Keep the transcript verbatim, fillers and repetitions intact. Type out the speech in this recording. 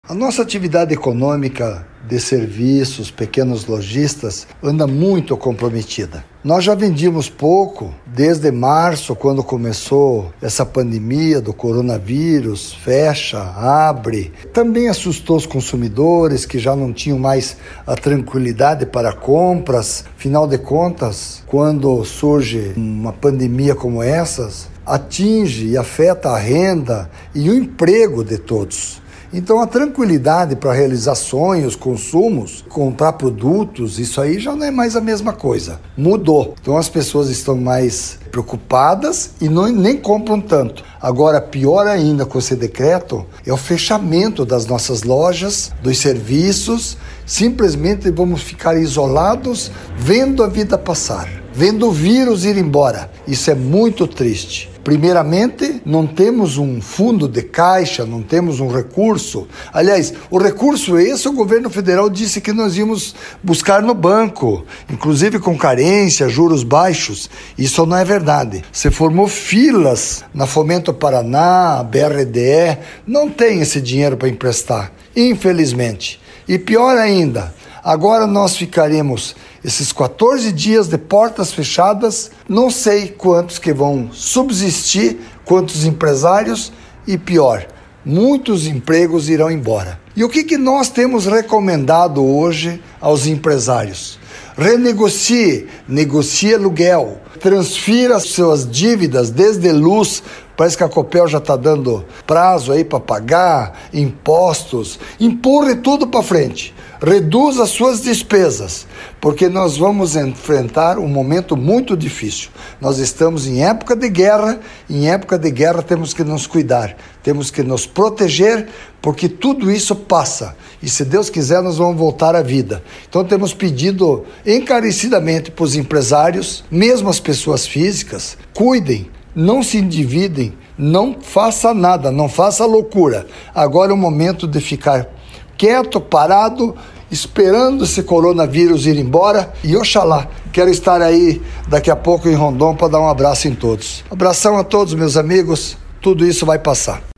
A nossa atividade econômica de serviços, pequenos lojistas, anda muito comprometida. Nós já vendíamos pouco desde março, quando começou essa pandemia do coronavírus, fecha, abre. Também assustou os consumidores que já não tinham mais a tranquilidade para compras. Afinal de contas, quando surge uma pandemia como essas, atinge e afeta a renda e o emprego de todos. Então a tranquilidade para realizar sonhos, consumos, comprar produtos, isso aí já não é mais a mesma coisa. Mudou. Então as pessoas estão mais preocupadas e não, nem compram tanto. Agora, pior ainda com esse decreto é o fechamento das nossas lojas, dos serviços. Simplesmente vamos ficar isolados, vendo a vida passar, vendo o vírus ir embora. Isso é muito triste. Primeiramente, não temos um fundo de caixa, não temos um recurso. Aliás, o recurso esse o governo federal disse que nós íamos buscar no banco, inclusive com carência, juros baixos. Isso não é verdade. Se formou filas na Fomento Paraná, B R D E, não tem esse dinheiro para emprestar, infelizmente. E pior ainda, agora nós ficaremos esses quatorze dias de portas fechadas, não sei quantos que vão subsistir, quantos empresários e pior, muitos empregos irão embora. E o que, que nós temos recomendado hoje aos empresários? Renegocie, negocie aluguel, transfira suas dívidas desde luz. Parece que a Copel já está dando prazo aí para pagar, impostos, empurre tudo para frente, reduza as suas despesas, porque nós vamos enfrentar um momento muito difícil. Nós estamos em época de guerra, em época de guerra temos que nos cuidar, temos que nos proteger, porque tudo isso passa, e se Deus quiser nós vamos voltar à vida. Então temos pedido encarecidamente para os empresários, mesmo as pessoas físicas, cuidem, não se endividem, não faça nada, não faça loucura. Agora é o momento de ficar quieto, parado, esperando esse coronavírus ir embora. E oxalá, quero estar aí daqui a pouco em Rondon para dar um abraço em todos. Abração a todos, meus amigos, tudo isso vai passar.